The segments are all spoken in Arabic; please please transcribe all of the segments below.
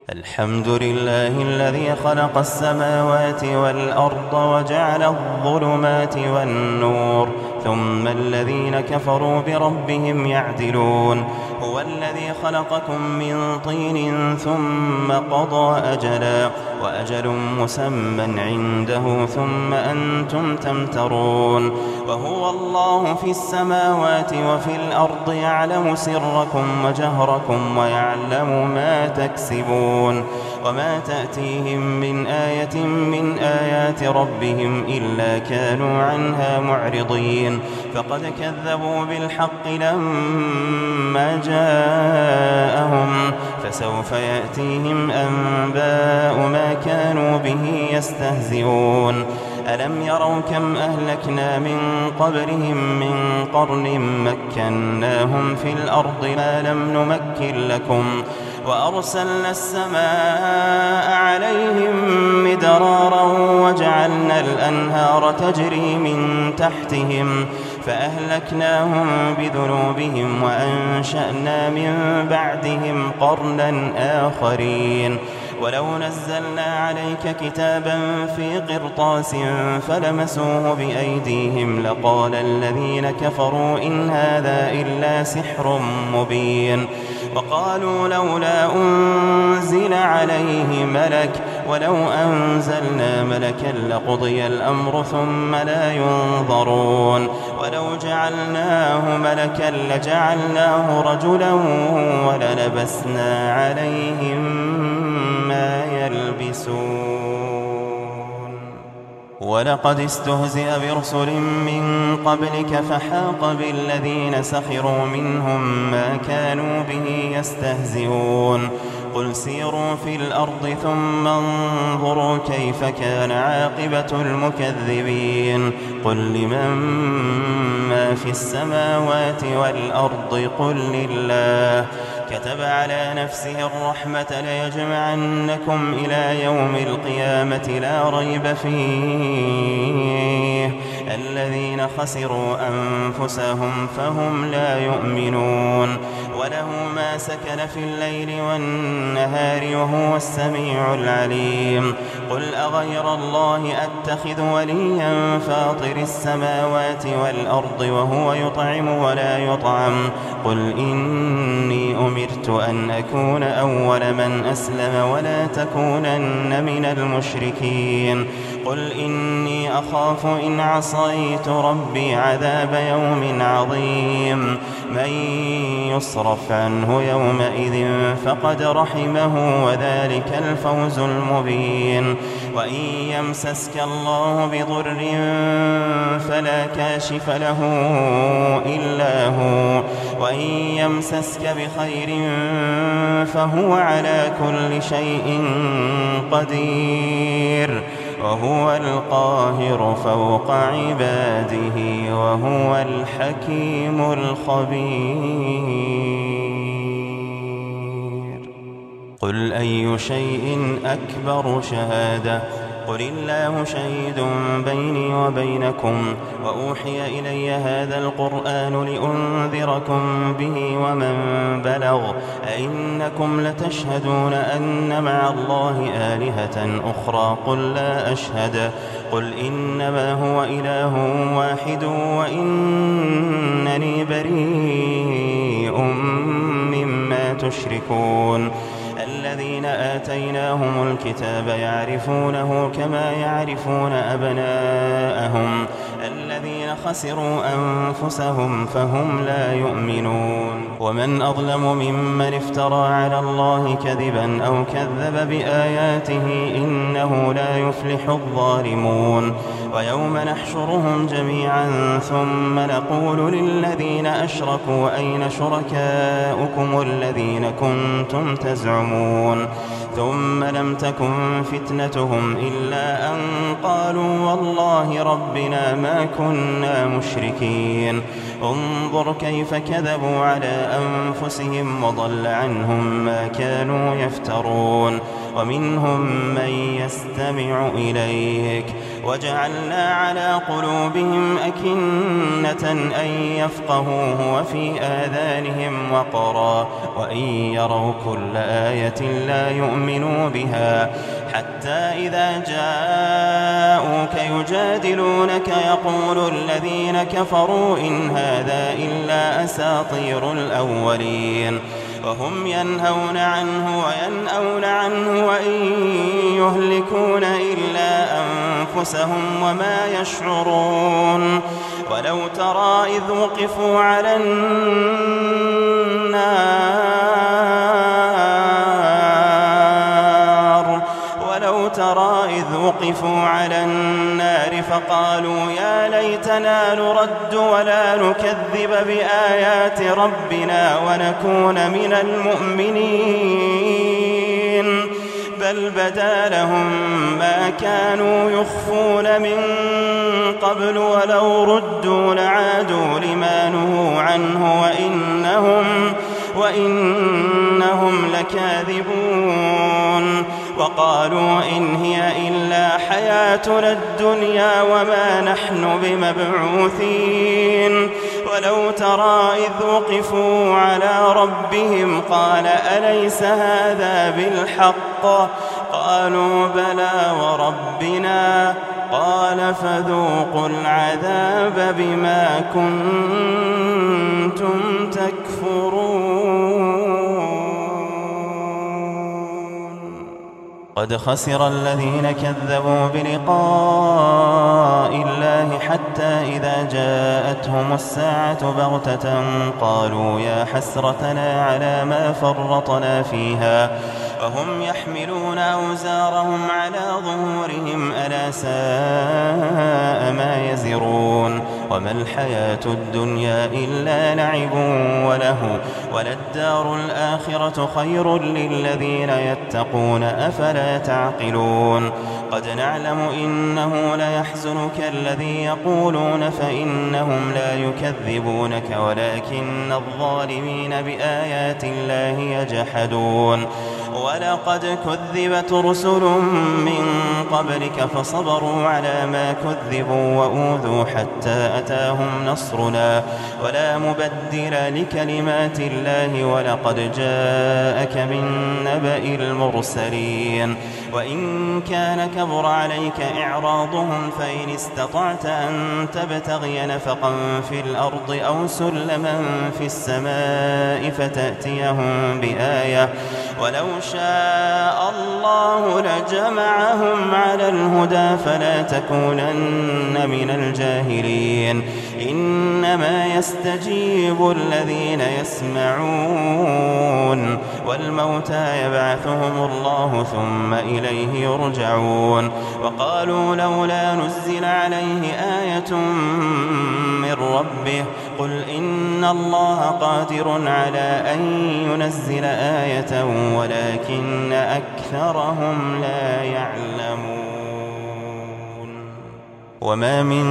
الحمد لله الذي خلق السماوات والأرض وجعل الظلمات والنور ثم الذين كفروا بربهم يعدلون. هو الذي خلقكم من طين ثم قضى أجلا وأجل مسمى عنده ثم أنتم تمترون. وهو الله في السماوات وفي الأرض يعلم سركم وجهركم ويعلم ما تكسبون. وما تأتيهم من آية من آيات ربهم إلا كانوا عنها معرضين. فقد كذبوا بالحق لما جاءهم فسوف يأتيهم أنباء ما كانوا به يستهزئون. ألم يروا كم أهلكنا من قبلهم من قرن مكناهم في الأرض ما لم نمكن لكم وأرسلنا السماء عليهم مدرارا وجعلنا الأنهار تجري من تحتهم فأهلكناهم بذنوبهم وأنشأنا من بعدهم قرنا آخرين. ولو نزلنا عليك كتابا في قرطاس فلمسوه بأيديهم لقال الذين كفروا إن هذا إلا سحر مبين. وقالوا لولا أنزل عليه ملك ولو أنزلنا ملكا لقضي الأمر ثم لا ينظرون. ولو جعلناه ملكا لجعلناه رجلا وللبسنا عليهم ما يلبسون. ولقد استهزئ برسل من قبلك فحاق بالذين سخروا منهم ما كانوا به يستهزئون. قل سيروا في الأرض ثم انظروا كيف كان عاقبة المكذبين. قل لمن ما في السماوات والأرض قل لله. كتب على نفسه الرحمة ليجمعنكم إلى يوم القيامة لا ريب فيه. الذين خسروا أنفسهم فهم لا يؤمنون. وله ما سكن في الليل والنهار وهو السميع العليم. قل أغير الله أتخذ وليا فاطر السماوات والأرض وهو يطعم ولا يطعم. قل إني أمرت أن أكون أول من أسلم ولا تكونن من المشركين. قل إني أخاف إن عصيت ربي عذاب يوم عظيم. من يصرف عنه يومئذ فقد رحمه وذلك الفوز المبين. وإن يمسسك الله بضر فلا كاشف له إلا هو وإن يمسسك بخير فهو على كل شيء قدير. وهو القاهر فوق عباده وهو الحكيم الخبير. قل أي شيء أكبر شهادة قل الله شهيد بيني وبينكم وأوحي إلي هذا القرآن لأنذركم به ومن بلغ. أئنكم لتشهدون أن مع الله آلهة أخرى قل لا أشهد. قل إنما هو إله واحد وإنني بريء مما تشركون. الذين آتيناهم الكتاب يعرفونه كما يعرفون أبناءهم. الذين خسروا أنفسهم فهم لا يؤمنون. ومن أظلم ممن افترى على الله كذبا أو كذب بآياته إنه لا يفلح الظالمون. ويوم نحشرهم جميعا ثم نقول للذين أشركوا أين شركاؤكم الذين كنتم تزعمون. ثم لم تكن فتنتهم إلا أن قالوا والله ربنا ما كنا مشركين. انظر كيف كذبوا على أنفسهم وضل عنهم ما كانوا يفترون ومنهم من يستمع إليك وجعلنا على قلوبهم أكنة أن يفقهوه وفي آذانهم وقرا وإن يروا كل آية لا يؤمنوا بها حتى إذا جاءوك يجادلونك يقول الذين كفروا إن هذا إلا أساطير الأولين وهم ينهون عنه وينأون عنه وإن يهلكون إلا أنفسهم وما يشعرون ولو ترى إذ وقفوا على النار فقالوا يا ليتنا نرد ولا نكذب بآيات ربنا ونكون من المؤمنين بل بدا لهم ما كانوا يخفون من قبل ولو ردوا لعادوا لما نهوا عنه وإنهم لكاذبون وقالوا إن هي إلا حياتنا الدنيا وما نحن بمبعوثين ولو ترى إذ وقفوا على ربهم قال أليس هذا بالحق قالوا بلى وربنا قال فذوقوا العذاب بما كنتم تكفرون قد خسر الذين كذبوا بلقاء الله حتى إذا جاءتهم الساعة بغتة قالوا يا حسرتنا على ما فرطنا فيها وهم يحملون أوزارهم على ظهورهم ألا ساء ما يزرون وما الحياة الدنيا إلا لعب وله وللدار الآخرة خير للذين يتقون أفلا تعقلون قد نعلم إنه ليحزنك الذي يقولون فإنهم لا يكذبونك ولكن الظالمين بآيات الله يجحدون ولقد كذبت رسل من قبلك فصبروا على ما كذبوا وأوذوا حتى أتاهم نصرنا ولا مبدل لكلمات الله ولقد جاءك من نبأ المرسلين وإن كان كبر عليك إعراضهم فإن استطعت أن تبتغي نفقا في الأرض أو سلما في السماء فتأتيهم بآية ولو شاء الله لجمعهم على الهدى فلا تكونن من الجاهلين إنما يستجيب الذين يسمعون والموتى يبعثهم الله ثم إليه يرجعون وقالوا لولا نزل عليه آية من ربه قل إن الله قادر على أن ينزل آية ولكن أكثرهم لا يعلمون وما من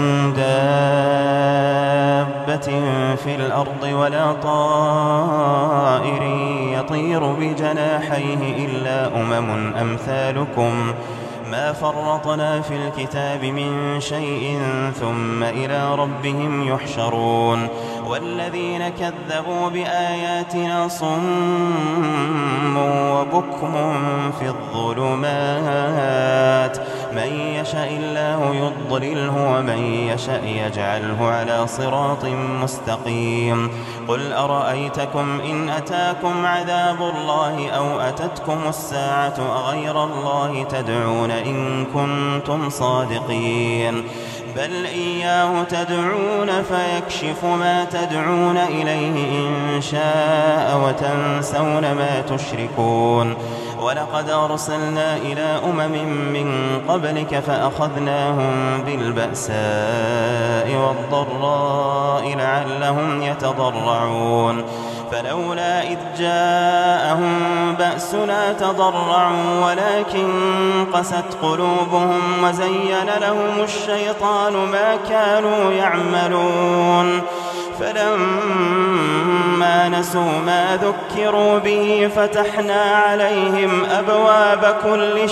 دابة في الأرض ولا طائر يطير بجناحيه إلا أمم أمثالكم ما فرطنا في الكتاب من شيء ثم إلى ربهم يحشرون والذين كذبوا بآياتنا صم وبكم في الظلمات من يشاء الله يضلله ومن يشاء يجعله على صراط مستقيم قل أرأيتكم إن أتاكم عذاب الله أو أتتكم الساعة أغير الله تدعون إن كنتم صادقين بل إياه تدعون فيكشف ما تدعون إليه إن شاء وتنسون ما تشركون ولقد أرسلنا إلى من قبلك فأخذناهم بالبأساء والضراء لعلهم يتضرعون فلولا إذ جاءهم بأسنا تضرعوا ولكن قست قلوبهم وزين لهم الشيطان ما كانوا يعملون فلما نسوا ما ذكروا به فتحنا عليهم أبواب كل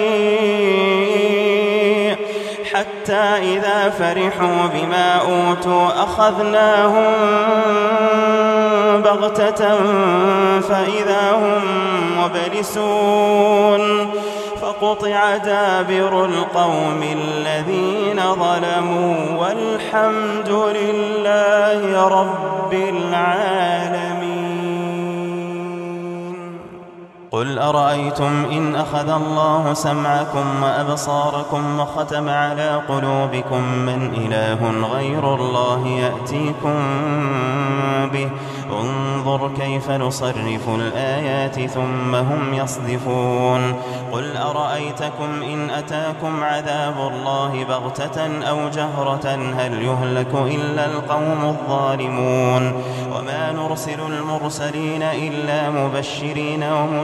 شيء حتى إذا فرحوا بما أوتوا أخذناهم بغتة فإذا هم مبلسون فقطع دابر القوم الذين ظلموا والحمد لله رب العالمين. قل أرأيتم إن أخذ الله سمعكم وأبصاركم وختم على قلوبكم من إله غير الله يأتيكم به انظر كيف نصرف الآيات ثم هم يصدفون. قل أرأيتكم إن أتاكم عذاب الله بغتة أو جهرة هل يهلك إلا القوم الظالمون وما نرسل المرسلين إلا مبشرين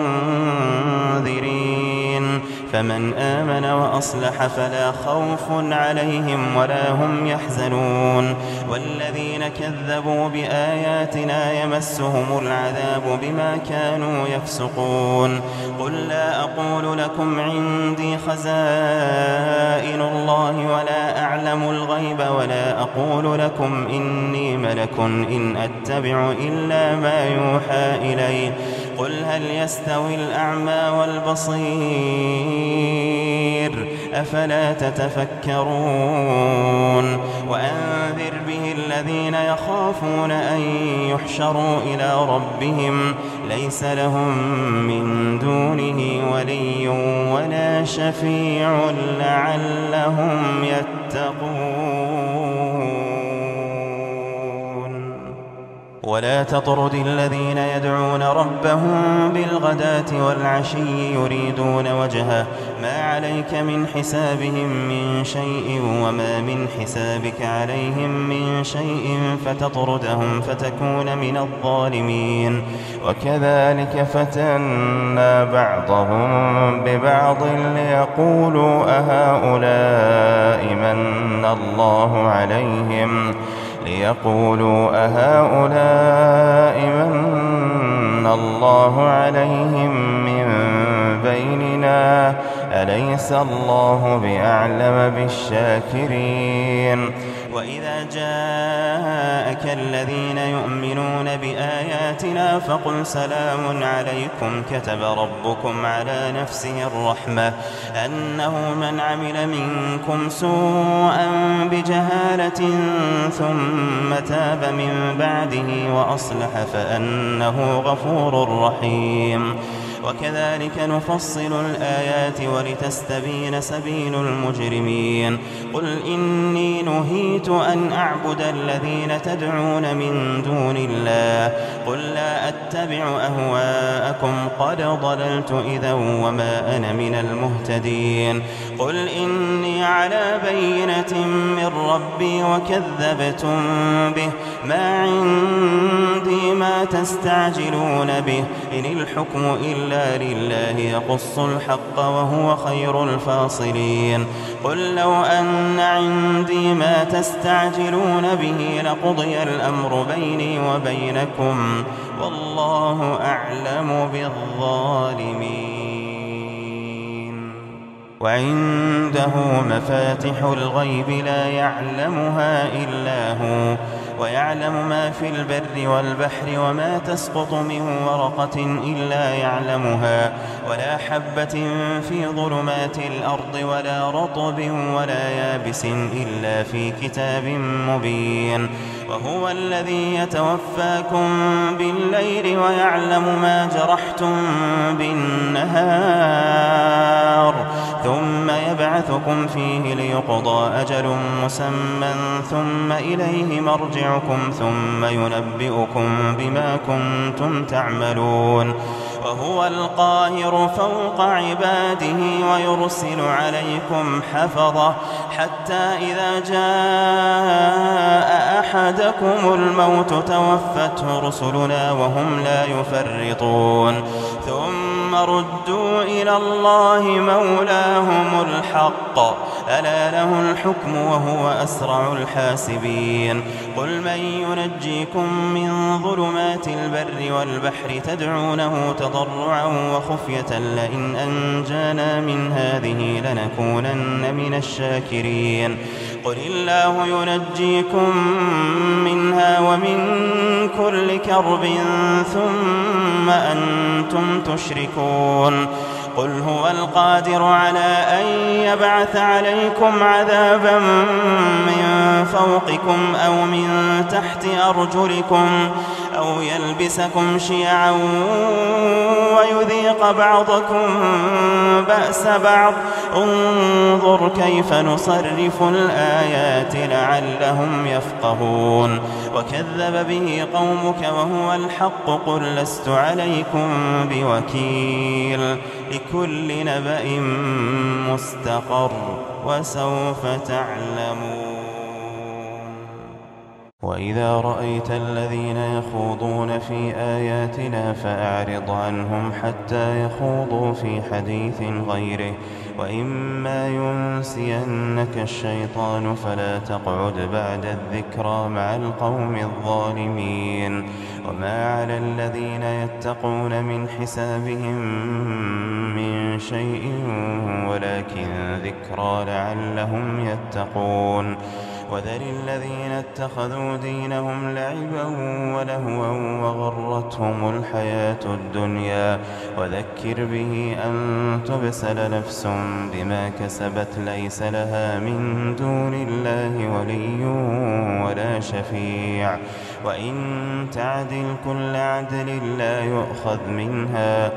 ومنذرين فمن آمن وأصلح فلا خوف عليهم ولا هم يحزنون والذين كذبوا بآياتنا يمسهم العذاب بما كانوا يفسقون. قل لا أقول لكم عندي خزائن الله ولا أعلم الغيب ولا أقول لكم إني ملك إن أتبع إلا ما يوحى إلي قل هل يستوي الأعمى والبصير أفلا تتفكرون. وأنذر به الذين يخافون أن يحشروا إلى ربهم ليس لهم من دونه ولي ولا شفيع لعلهم يتقون. ولا تطرد الذين يدعون ربهم بالغداة والعشي يريدون وجهه ما عليك من حسابهم من شيء وما من حسابك عليهم من شيء فتطردهم فتكون من الظالمين. وكذلك فتنا بعضهم ببعض ليقولوا أهؤلاء من الله عليهم من بيننا أليس الله بأعلم بالشاكرين. وإذا جاءك الذين يؤمنون بآياتنا فقل سلام عليكم كتب ربكم على نفسه الرحمة أنه من عمل منكم سوءا بجهالة ثم تاب من بعده وأصلح فأنه غفور رحيم. وكذلك نفصل الآيات ولتستبين سبيل المجرمين. قل إني نهيت أن أعبد الذين تدعون من دون الله قل لا أتبع أهواءكم قد ضللت إذا وما أنا من المهتدين. قل إني على بينة من ربي وكذبتم به ما عندي ما تستعجلون به إن الحكم إلا لله يقص الحق وهو خير الفاصلين. قل لو أن عندي ما تستعجلون به لقضي الأمر بيني وبينكم والله أعلم بالظالمين. وعنده مفاتح الغيب لا يعلمها إلا هو ويعلم ما في البر والبحر وما تسقط من ورقة إلا يعلمها ولا حبة في ظلمات الأرض ولا رطب ولا يابس إلا في كتاب مبين. وهو الذي يتوفاكم بالليل ويعلم ما جرحتم بالنهار ثم يبعثكم فيه ليقضى أجل مسمى ثم إليه مرجعكم ثم ينبئكم بما كنتم تعملون. وهو القاهر فوق عباده ويرسل عليكم حفظة حتى إذا جاء أحدكم الموت توفته رسلنا وهم لا يفرطون ثم ردوا إلى الله مولاهم الحق ألا له الحكم وهو أسرع الحاسبين قل من ينجيكم من ظلمات البر والبحر تدعونه تضرعا وخفية لئن أنجانا من هذه لنكونن من الشاكرين قل الله ينجيكم منها ومن كل كرب ثم أنتم تشركون قل هو القادر على أن يبعث عليكم عذابا من فوقكم أو من تحت أرجلكم أو يلبسكم شيعا ويذيق بعضكم بأس بعض انظر كيف نصرف الآيات لعلهم يفقهون وكذب به قومك وهو الحق قل لست عليكم بوكيل لكل نبأ مستقر وسوف تعلمون وإذا رأيت الذين يخوضون في آياتنا فأعرض عنهم حتى يخوضوا في حديث غيره وإما ينسينك الشيطان فلا تقعد بعد الذكرى مع القوم الظالمين وما على الذين يتقون من حسابهم من شيء ولكن ذكرى لعلهم يتقون وذر الذين اتخذوا دينهم لعبا ولهوا وغرتهم الحياة الدنيا وذكر به أن تبسل نفس بما كسبت ليس لها من دون الله ولي ولا شفيع وإن تعدل كل عدل لا يؤخذ منها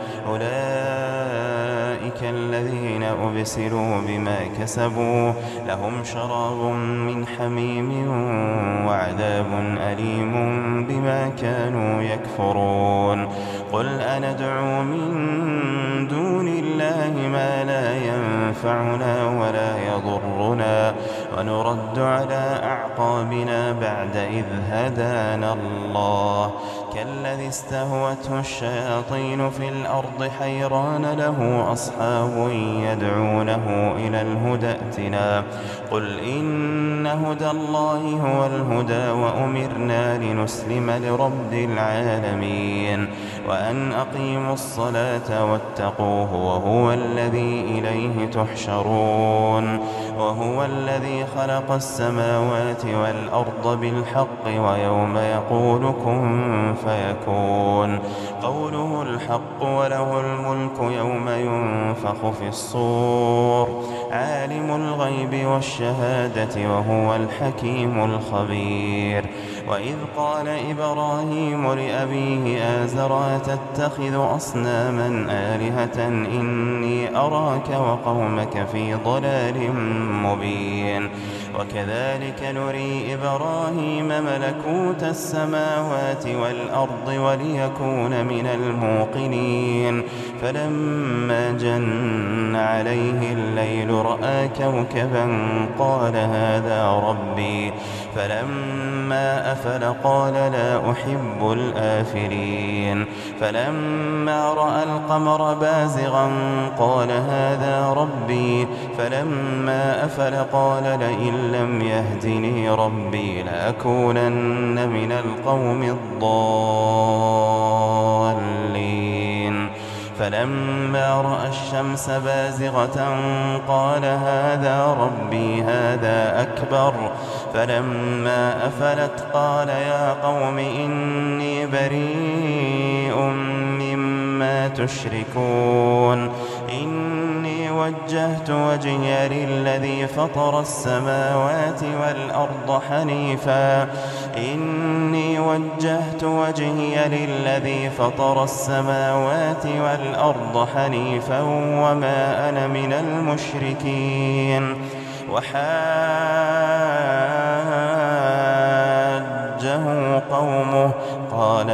أولئك الذين أبسلوا بما كسبوا لهم شراب من حميم وعذاب أليم بما كانوا يكفرون قل أندعو من دون الله ما لا ينفعنا ولا يضرنا ونرد على أعقابنا بعد إذ هدانا الله كالذي استهوته الشياطين في الأرض حيران له أصحاب يدعونه إلى الهدى ائتنا قل إن هدى الله هو الهدى وأمرنا لنسلم لرب العالمين وأن أقيموا الصلاة واتقوه وهو الذي إليه تحشرون وهو الذي خلق السماوات والأرض بالحق ويوم يقول كن فيكون قوله الحق وله الملك يوم ينفخ في الصور عالم الغيب والشهادة وهو الحكيم الخبير وإذ قال إبراهيم لأبيه آزر تتخذ أصناما آلهة إني أراك وقومك في ضلال مبين وكذلك نري إبراهيم ملكوت السماوات والأرض وليكون من الموقنين فلما جن عليه الليل رأى كوكبا قال هذا ربي فلما أفل قال لا أحب الآفلين فلما رأى القمر بازغا قال هذا ربي فلما أفل قال لئن لم يهدني ربي لأكونن من القوم الضالين فلما رأى الشمس بازغة قال هذا ربي هذا أكبر فلما أفلت قال يا قوم إني بريء مما تشركون إني وجهت وجهي للذي فطر السماوات والأرض حنيفا إني وجهت وجهي للذي فطر السماوات والأرض حنيفا وما أنا من المشركين وحاجه قومه قال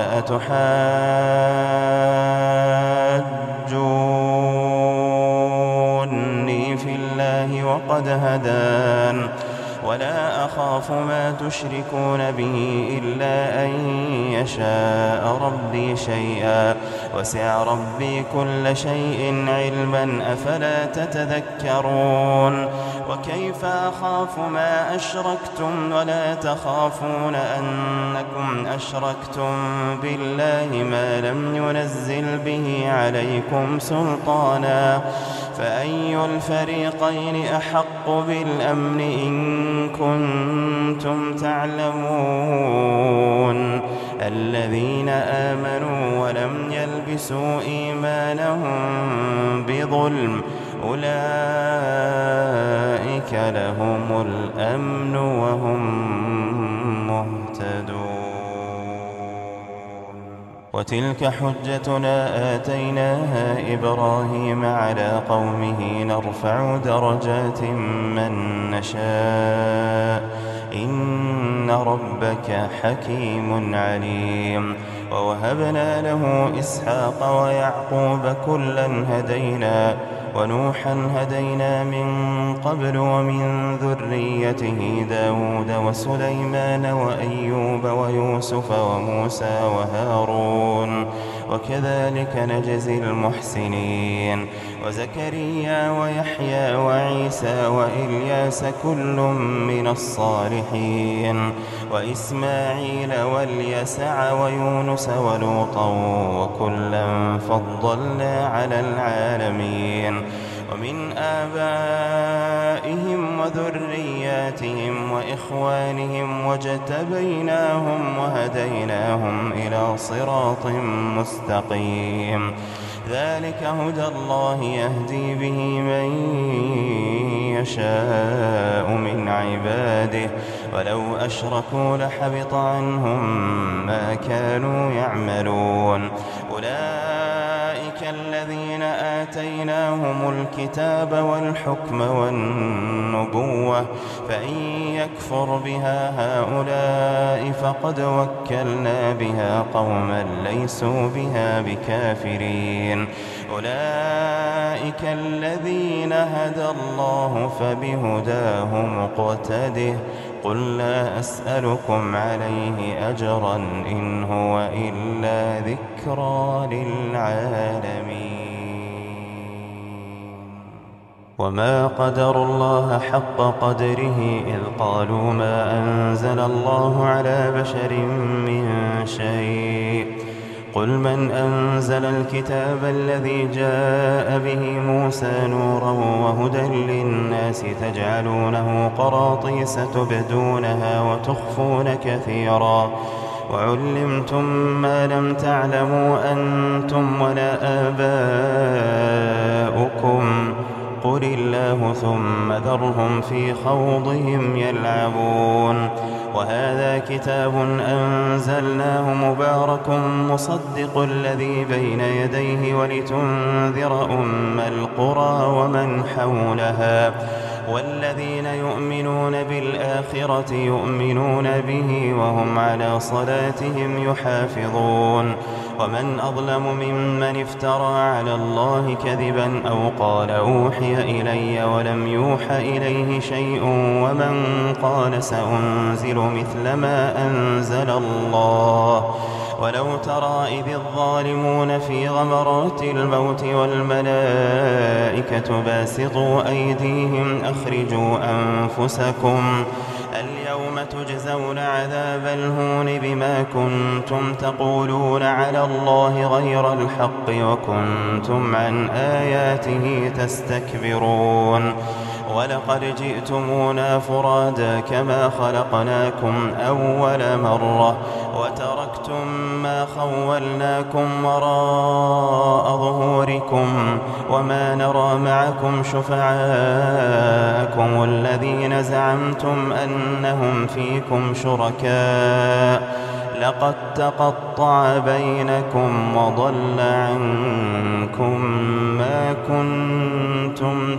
أتحاجوني في الله وقد هدان ولا أخاف ما تشركون به إلا أن يشاء ربي شيئا وسع ربي كل شيء علما أفلا تتذكرون وكيف أخاف ما أشركتم ولا تخافون أنكم أشركتم بالله ما لم ينزل به عليكم سلطانا فأي الفريقين أحق بالأمن إن كنتم تعلمون الذين آمنوا ولم يلبسوا إيمانهم بظلم أولئك لهم الأمن وهم مهتدون وتلك حجتنا آتيناها إبراهيم على قومه نرفع درجات من نشاء إن ربك حكيم عليم ووهبنا له إسحاق ويعقوب كلا هدينا ونوحا هدينا من قبل ومن ذريته داود وسليمان وأيوب ويوسف وموسى وهارون وكذلك نجزي المحسنين وزكريا ويحيى وعيسى وإلياس كل من الصالحين وإسماعيل واليسع ويونس ولوطا وكلا فضلنا على العالمين ومن آبائهم وذرياتهم وإخوانهم واجتبيناهم وهديناهم إلى صراط مستقيم ذلك هدى الله يهدي به من يشاء من عباده ولو أشركوا لحبط عنهم ما كانوا يعملون أولئك الذين آتيناهم الكتاب والحكم والنبوة فإن يكفر بها هؤلاء فقد وكلنا بها قوما ليسوا بها بكافرين أولئك الذين هدى الله فبهداه مقتده قل لا أسألكم عليه أجرا إن هو إلا ذكرى للعالمين وما قدروا الله حق قدره إذ قالوا ما أنزل الله على بشر من شيء قل من أنزل الكتاب الذي جاء به موسى نورا وهدى للناس تجعلونه قراطيس تبدونها وتخفون كثيرا وعلمتم ما لم تعلموا أنتم ولا آباؤكم قل الله ثم ذرهم في خوضهم يلعبون وهذا كتاب أنزلناه مبارك مصدق الذي بين يديه ولتنذر أم القرى ومن حولها والذين يؤمنون بالآخرة يؤمنون به وهم على صلاتهم يحافظون ومن أظلم ممن افترى على الله كذبا أو قال أوحي إلي ولم يوح إليه شيء ومن قال سأنزل مثل ما أنزل الله ولو ترى إذ الظالمون في غمرات الموت والملائكة باسطوا أيديهم أخرجوا أنفسكم اليوم تجزون عذاب الهون بما كنتم تقولون على الله غير الحق وكنتم عن آياته تستكبرون ولقد جئتمونا فرادا كما خلقناكم أول مرة وتركتم ما خولناكم وراء ظهوركم وما نرى معكم شفعاءكم الذين زعمتم أنهم فيكم شركاء لقد تقطع بينكم وضل عنكم ما كنتم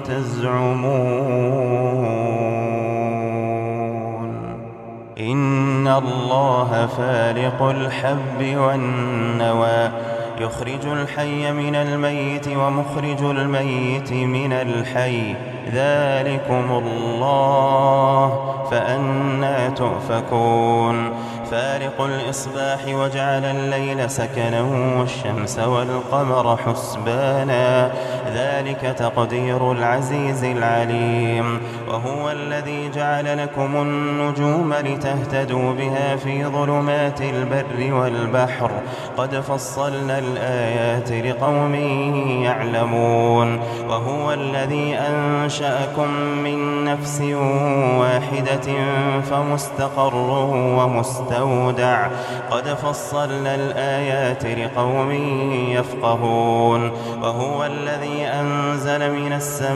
تزعمون إن الله فالق الحب والنوى يخرج الحي من الميت ومخرج الميت من الحي ذلكم الله فأنى تؤفكون فالق الإصباح وجعل الليل سكنا والشمس والقمر حسبانا ذلك تقدير العزيز العليم وهو الذي جعل لكم النجوم لتهتدوا بها في ظلمات البر والبحر قد فصلنا الآيات لقوم يعلمون وهو الذي أنشأكم من نفس واحدة فمستقر ومستودع قد فصلنا الآيات لقوم يفقهون وهو الذي أنزل من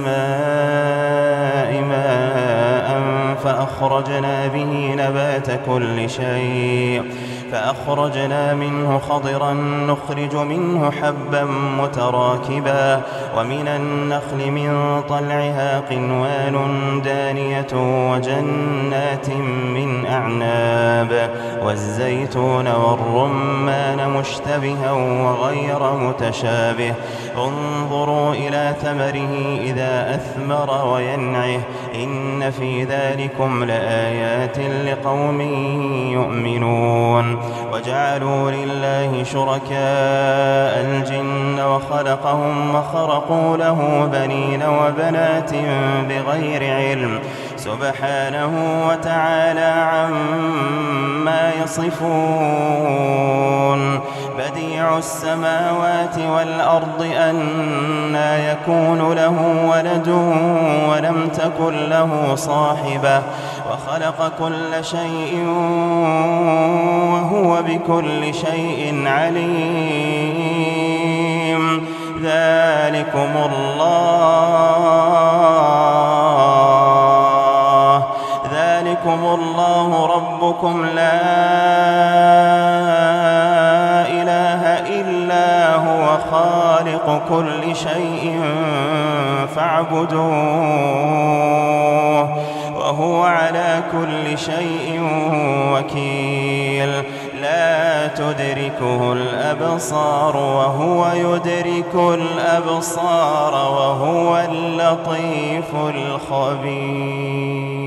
السماء ماء فأخرجنا به نبات كل شيء فأخرجنا منه خضرا نخرج منه حبا متراكبا ومن النخل من طلعها قنوان دانية وجنات من أعناب والزيتون والرمان مشتبها وغير متشابه انظروا إلى ثمره إذا أثمر وينعه إن في ذلكم لآيات لقوم يؤمنون وجعلوا لله شركاء الجن وخلقهم وخرقوا له بنين وبنات بغير علم سبحانه وتعالى عما يصفون بديع السماوات والأرض أنى يكون له ولد ولم تكن له صاحبة وخلق كل شيء وهو بكل شيء عليم ذلكم الله ربكم لا إله إلا هو خالق كل شيء فاعبدوه وهو على كل شيء وكيل لا تدركه الأبصار وهو يدرك الأبصار وهو اللطيف الخبير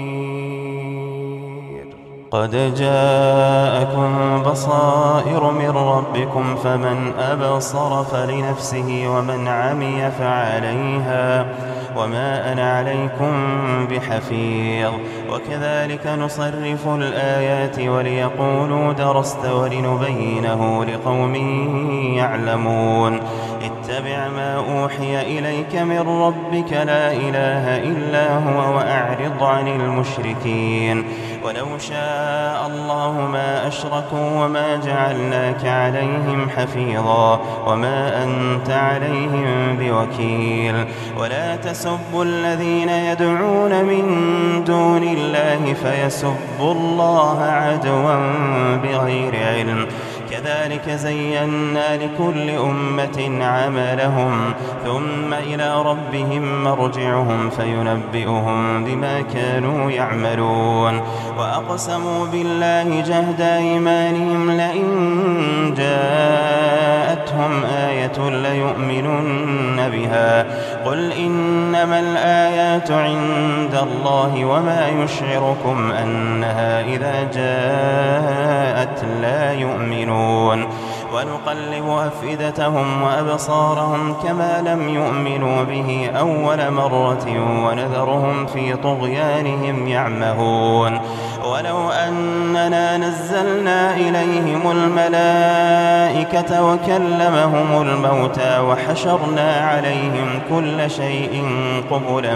قد جاءكم بصائر من ربكم فمن أبصر فلنفسه ومن عمي فعليها وما أنا عليكم بحفيظ وكذلك نصرف الآيات وليقولوا درست ولنبينه لقوم يعلمون اتبع ما أوحي إليك من ربك لا إله إلا هو وأعرض عن المشركين ولو شاء الله ما أشركوا وما جعلناك عليهم حفيظا وما أنت عليهم بوكيل ولا تسبوا الذين يدعون من دون الله فيسبوا الله عدوا بغير علم كذلك زينا لكل أمة عملهم ثم إلى ربهم مرجعهم فينبئهم بما كانوا يعملون وأقسموا بالله جهد أيمانهم لئن جاءتهم آية ليؤمنن بها قل إنما الآيات عند الله وما يشعركم أنها إذا جاءت لا يؤمنون ونقلب أفئدتهم وأبصارهم كما لم يؤمنوا به أول مرة ونذرهم في طغيانهم يعمهون ولو أننا نزلنا إليهم الملائكة وكلمهم الموتى وحشرنا عليهم كل شيء قبلا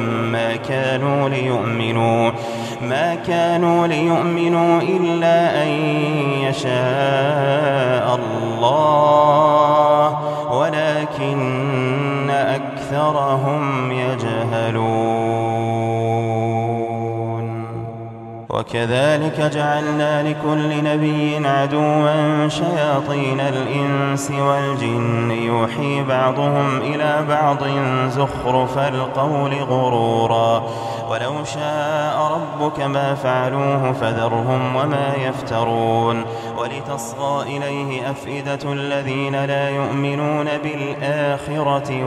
ما كانوا ليؤمنوا إلا أن يشاء الله ولكن أكثرهم يجهلون وكذلك جعلنا لكل نبي عدوا شياطين الإنس والجن يوحي بعضهم إلى بعض زخرف القول غرورا ولو شاء ربك ما فعلوه فذرهم وما يفترون ولتصغى إليه أفئدة الذين لا يؤمنون بالآخرة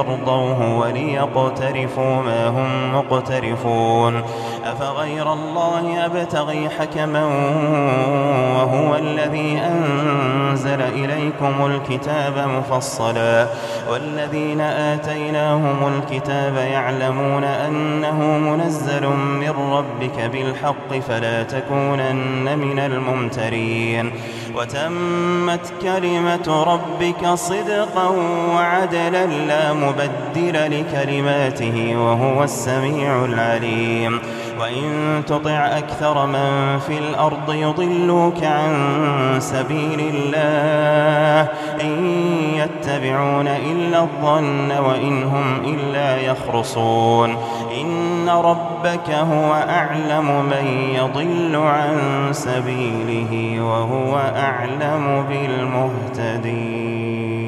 وليرضوه وليقترفوا ما هم مقترفون أفغير الله الله أبتغي حكما وهو الذي أنزل إليكم الكتاب مفصلا والذين آتيناهم الكتاب يعلمون أنه منزل من ربك بالحق فلا تكونن من الممترين وتمت كلمة ربك صدقا وعدلا لا مبدل لكلماته وهو السميع العليم وإن تطع أكثر من في الأرض يضلوك عن سبيل الله إن يتبعون إلا الظن وإن هم إلا يخرصون إن ربك هو أعلم من يضل عن سبيله وهو أعلم بالمهتدين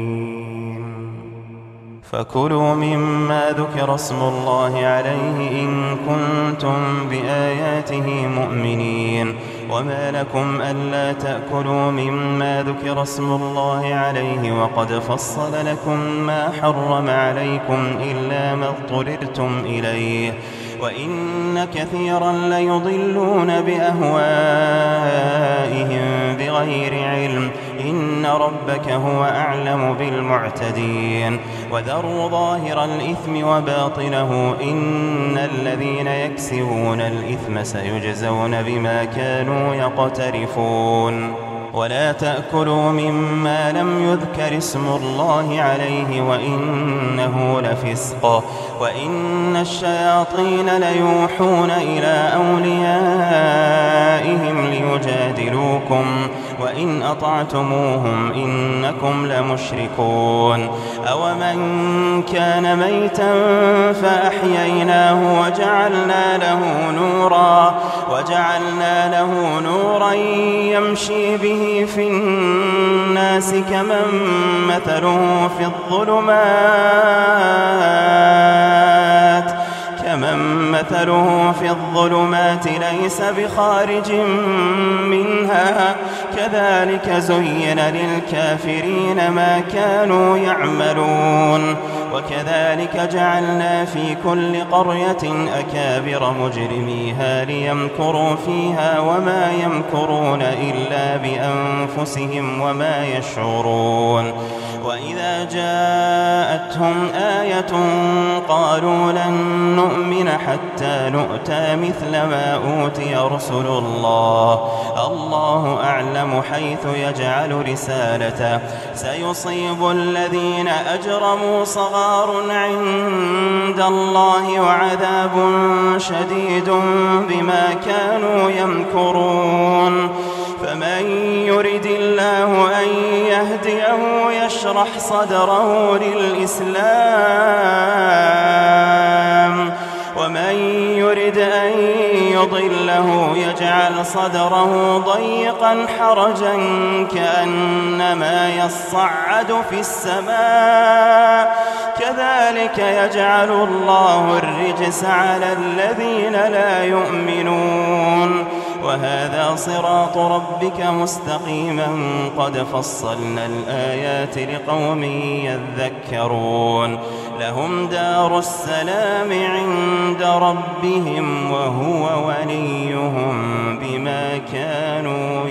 فكلوا مما ذكر اسم الله عليه إن كنتم بآياته مؤمنين وما لكم ألا تأكلوا مما ذكر اسم الله عليه وقد فصل لكم ما حرم عليكم إلا ما اضطررتم إليه وإن كثيرا ليضلون بأهوائهم بغير علم إن ربك هو أعلم بالمعتدين وذروا ظاهر الإثم وباطنه إن الذين يكسبون الإثم سيجزون بما كانوا يقترفون ولا تأكلوا مما لم يذكر اسم الله عليه وإنه لفسق وإن الشياطين ليوحون إلى أوليائهم ليجادلوكم وإن أطعتموهم إنكم لمشركون أومن كان ميتا فأحييناه وجعلنا له نورا يمشي به في الناس كمن مثله في الظلمات ليس بخارج منها كذلك زين للكافرين ما كانوا يعملون وكذلك جعلنا في كل قرية أكابر مجرميها ليمكروا فيها وما يمكرون إلا بأنفسهم وما يشعرون وإذا جاءتهم آية قالوا لن نؤمن حتى نؤتى مثل ما أوتي رسل الله أعلم حيث يجعل رسالته سيصيب الذين أجرموا صغار عند الله وعذاب شديد بما كانوا يمكرون فمن يرد الله أن يهديه يشرح صدره للإسلام ومن يرد أن يضله يجعل صدره ضيقا حرجا كأنما يصعد في السماء كذلك يجعل الله الرجس على الذين لا يؤمنون وهذا صراط ربك مستقيما قد فصلنا الآيات لقوم يذكرون لهم دار السلام عند ربهم وهو وليهم بما كانوا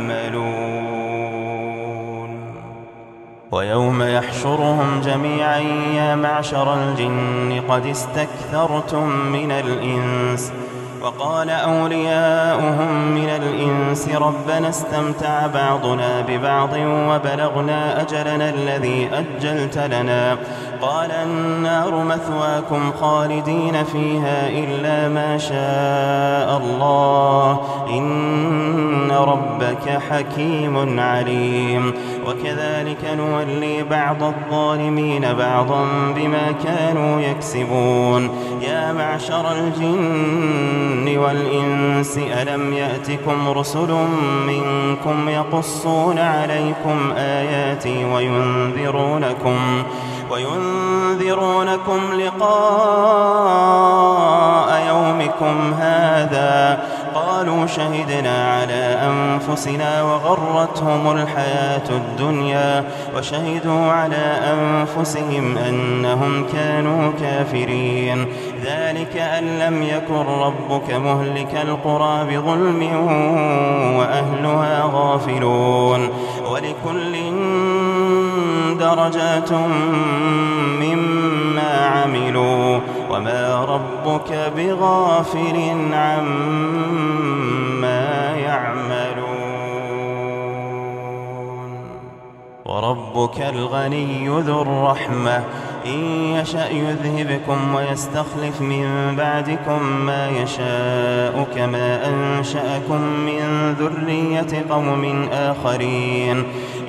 يعملون ويوم يحشرهم جميعا يا معشر الجن قد استكثرتم من الإنس وقال أولياؤهم من الإنس ربنا استمتع بعضنا ببعض وبلغنا أجلنا الذي أجلت لنا قال النار مثواكم خالدين فيها إلا ما شاء الله إن ربك حكيم عليم وكذلك نولي بعض الظالمين بعضا بما كانوا يكسبون يا معشر الجن والإنس ألم يأتكم رسل منكم يقصون عليكم آياتي وينذرونكم لقاء يومكم هذا قالوا شهدنا على أنفسنا وغرتهم الحياة الدنيا وشهدوا على أنفسهم أنهم كانوا كافرين ذلك أن لم يكن ربك مهلك القرى بظلم وأهلها غافلون ولكل درجات مما عملوا وما ربك بغافل عما يعملون وربك الغني ذو الرحمة إن يشأ يذهبكم ويستخلف من بعدكم ما يشاء كما أنشأكم من ذرية قوم آخرين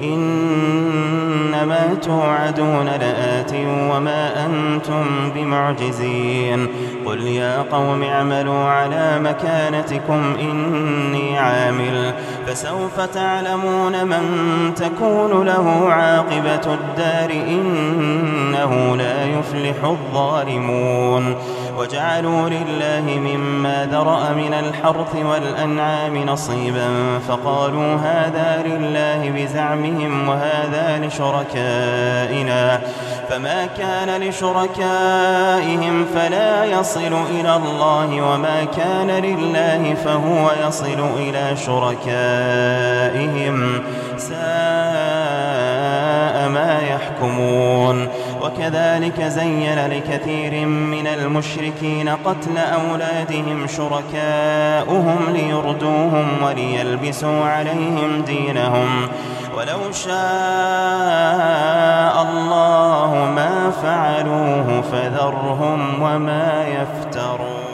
إنما توعدون لآت وما أنتم بمعجزين قل يا قوم اعملوا على مكانتكم إني عامل فسوف تعلمون من تكون له عاقبة الدار إنه لا يفلح الظالمون وجعلوا لله مما ذرأ من الحرث والأنعام نصيبا فقالوا هذا لله بزعمهم وهذا لشركائنا فما كان لشركائهم فلا يصل إلى الله وما كان لله فهو يصل إلى شركائهم ساء ما يحكمون وكذلك زين لكثير من المشركين قتل أولادهم شركاؤهم ليردوهم وليلبسوا عليهم دينهم ولو شاء الله ما فعلوه فذرهم وما يفترون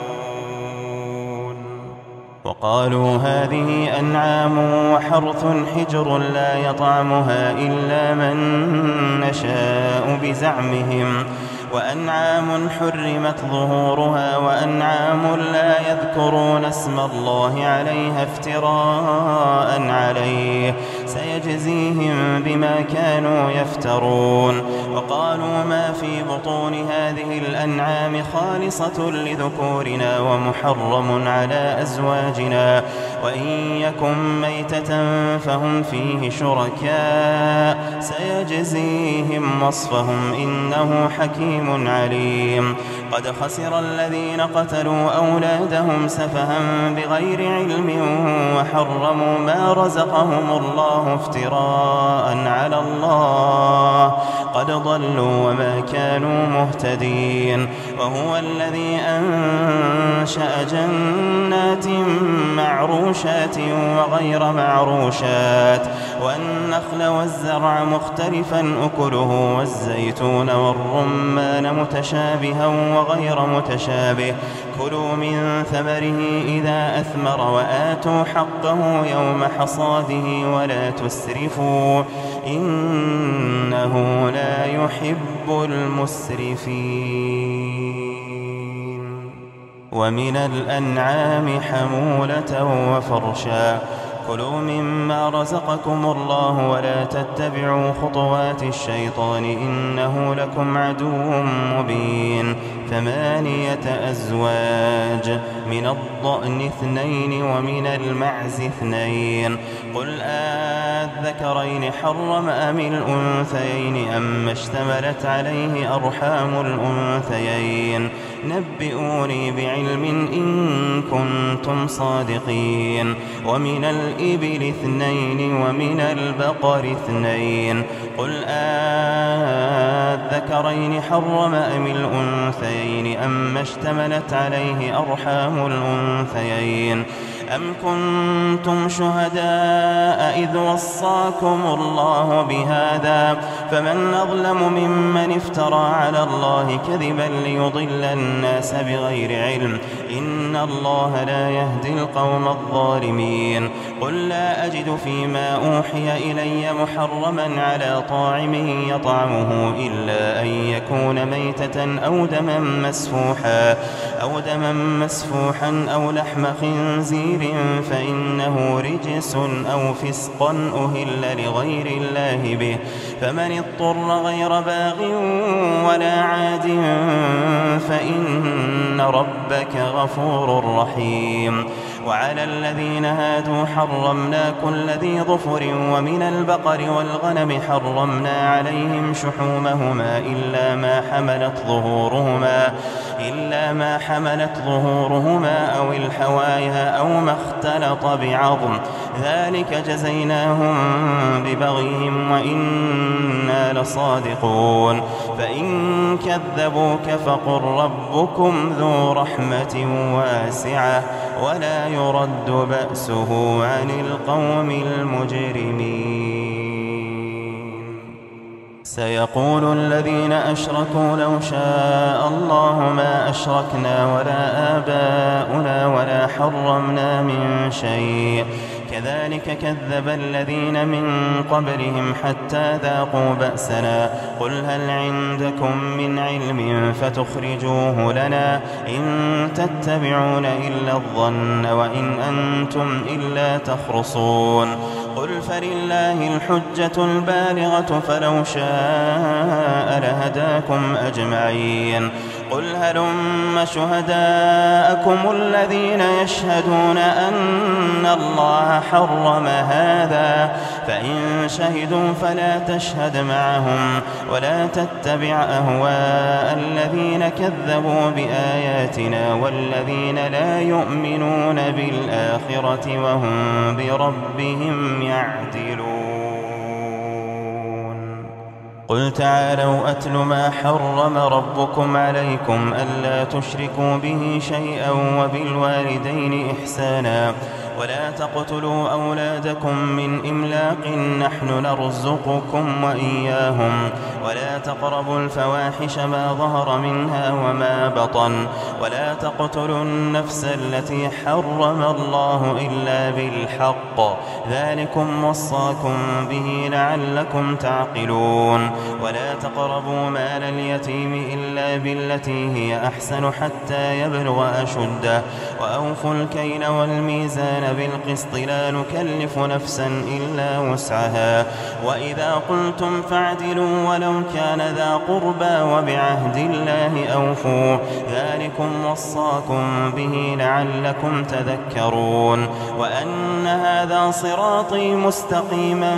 وقالوا هذه أنعام وحرث حجر لا يطعمها إلا من نشاء بزعمهم وأنعام حرمت ظهورها وأنعام لا يذكرون اسم الله عليها افتراء عليه سيجزيهم بما كانوا يفترون وقالوا ما في بطون هذه الأنعام خالصة لذكورنا ومحرم على أزواجنا وإن يكن ميتة فهم فيه شركاء سيجزيهم وصفهم إنه حكيم عليم قد خسر الذين قتلوا أولادهم سفها بغير علم وحرموا ما رزقهم الله افتراء على الله قد ضلوا وما كانوا مهتدين وهو الذي أنشأ جنات معروشات وغير معروشات والنخل والزرع مختلفا أكله والزيتون والرمان متشابها وغير متشابه كلوا من ثمره إذا أثمر وآتوا حقه يوم حصاده ولا تسرفوا إنه لا يحب المسرفين ومن الأنعام حمولة وفرشا كلوا مما رزقكم الله ولا تتبعوا خطوات الشيطان إنه لكم عدو مبين 8 أزواج من الضأن 2 ومن المعز 2 قل الذكرين حرم أم الأنثيين أما اشتملت عليه أرحام الأنثيين نبئوني بعلم إن كنتم صادقين ومن الإبل 2 ومن البقر 2 قل الذكرين حرم أم الأنثيين أما اشتملت عليه أرحام الأنثيين أم كنتم شهداء إذ وصاكم الله بهذا فمن أظلم ممن افترى على الله كذبا ليضل الناس بغير علم إن الله لا يهدي القوم الظالمين قل لا أجد فيما أوحي إلي محرما على طاعم يطعمه إلا أن يكون ميتة أو دما مسفوحا أو لحم خنزير فإنه رجس أو فسقا أهل لغير الله به فمن اضطر غير باغ ولا عاد فإن ربك غفور رحيم وعلى الذين هادوا حرمنا كل ذي ظفر ومن البقر والغنم حرمنا عليهم شحومهما إلا إلا ما حملت ظهورهما أو الحوايا أو ما اختلط بعظم ذلك جزيناهم ببغيهم وإنا لصادقون فإن كذبوك فقل ربكم ذو رحمة واسعة ولا يرد بأسه عن القوم المجرمين. سيقول الذين أشركوا لو شاء الله ما أشركنا ولا آباؤنا ولا حرمنا من شيء كذلك كذب الذين من قبلهم حتى ذاقوا بأسنا قل هل عندكم من علم فتخرجوه لنا إن تتبعون إلا الظن وإن أنتم إلا تخرصون قل فلله الحجة البالغة فلو شاء لهداكم أجمعين قل هلم شهداءكم الذين يشهدون أن الله حرم هذا فإن شهدوا فلا تشهد معهم ولا تتبع أهواء الذين كذبوا بآياتنا والذين لا يؤمنون بالآخرة وهم بربهم يعدلون قل تعالوا أتل ما حرم ربكم عليكم ألا تشركوا به شيئا وبالوالدين إحسانا ولا تقتلوا أولادكم من إملاق نحن نرزقكم وإياهم ولا تقربوا الفواحش ما ظهر منها وما بطن ولا تقتلوا النفس التي حرم الله إلا بالحق ذلكم وصاكم به لعلكم تعقلون ولا تقربوا مال اليتيم إلا بالتي هي أحسن حتى يبلغ أشده وأوفوا الكيل والميزان بالقسط لا نكلف نفسا إلا وسعها وإذا قلتم فاعدلوا ولو كان ذا قربى وبعهد الله أوفوا ذلكم وصاكم به لعلكم تذكرون وأن هذا صراطي مستقيما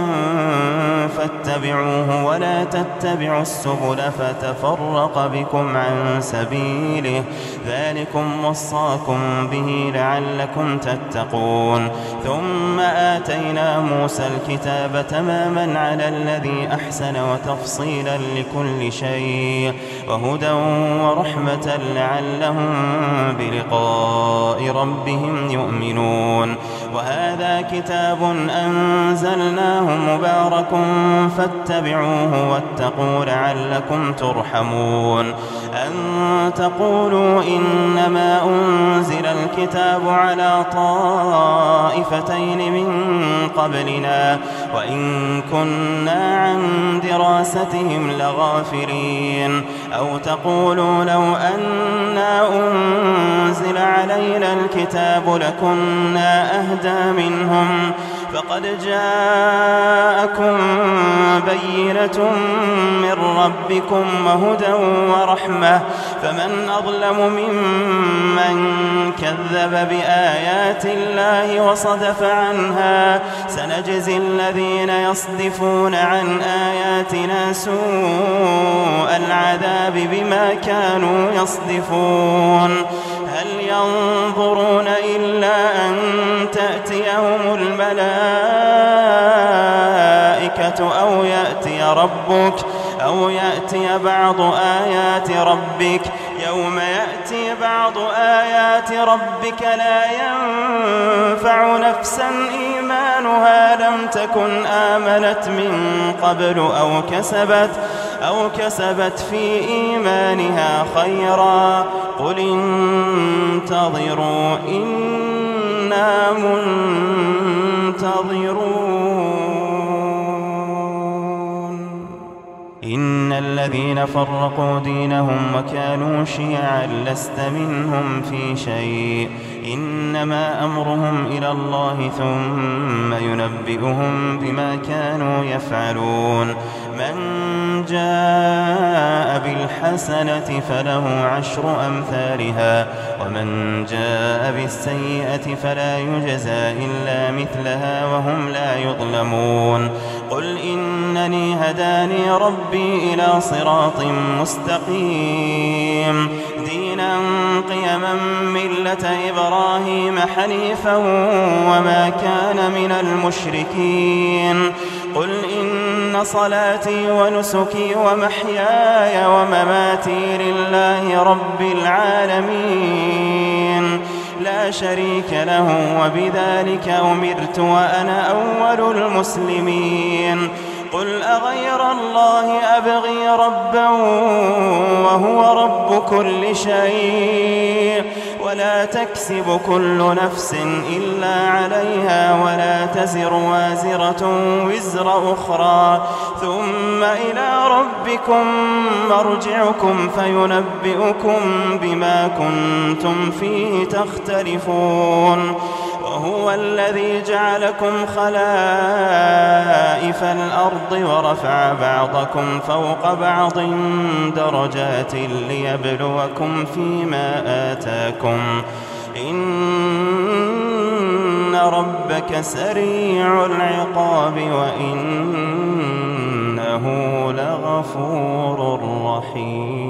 فاتبعوه ولا تتبعوا السبل فتفرق بكم عن سبيله ذلكم وصاكم به لعلكم تتقون ثم آتينا موسى الكتاب تماما على الذي أحسن وتفصيلا لكل شيء وهدى ورحمة لعلهم بلقاء ربهم يؤمنون وهذا كتاب أنزلناه مبارك فاتبعوه واتقوا لعلكم ترحمون أن تقولوا إنما أنزل الكتاب على طائفتين من قبلنا وإن كنا عن دراستهم لغافلين أو تقولوا لو أنا أنزل علينا الكتاب لكنا أهدى منهم فقد جاءكم بينة من ربكم وهدى ورحمة فمن أظلم ممن كذب بآيات الله وصدف عنها سنجزي الذين يصدفون عن آياتنا سوء العذاب بما كانوا يصدفون هل ينظرون إلا أن تأتيهم الملائكة أو يأتي بعض آيات ربك يوم يأتي بعض آيات ربك لا ينفع نفسا إيمانها لم تكن آمنت من قبل أو كسبت في إيمانها خيرا قل انتظروا إنا منتظرون إن الذين فرقوا دينهم وكانوا شيعا لست منهم في شيء إنما أمرهم إلى الله ثم ينبئهم بما كانوا يفعلون من جاء بالحسنة فله 10 أمثالها ومن جاء بالسيئة فلا يجزى إلا مثلها وهم لا يظلمون قل إنني هداني ربي إلى صراط مستقيم دينا قيما ملة إبراهيم حنيفا وما كان من المشركين قل إن صلاتي ونسكي ومحياي ومماتي لله رب العالمين لا شريك له وبذلك أمرت وأنا أول المسلمين قل أغير الله أبغي ربا وهو رب كل شيء ولا تكسب كل نفس إلا عليها ولا تزر وازرة وزر أخرى ثم إلى ربكم مرجعكم فينبئكم بما كنتم فيه تختلفون وهو الذي جعلكم خلائف الأرض ورفع بعضكم فوق بعض درجات ليبلوكم فيما آتاكم إن ربك سريع العقاب وإنه لغفور رحيم.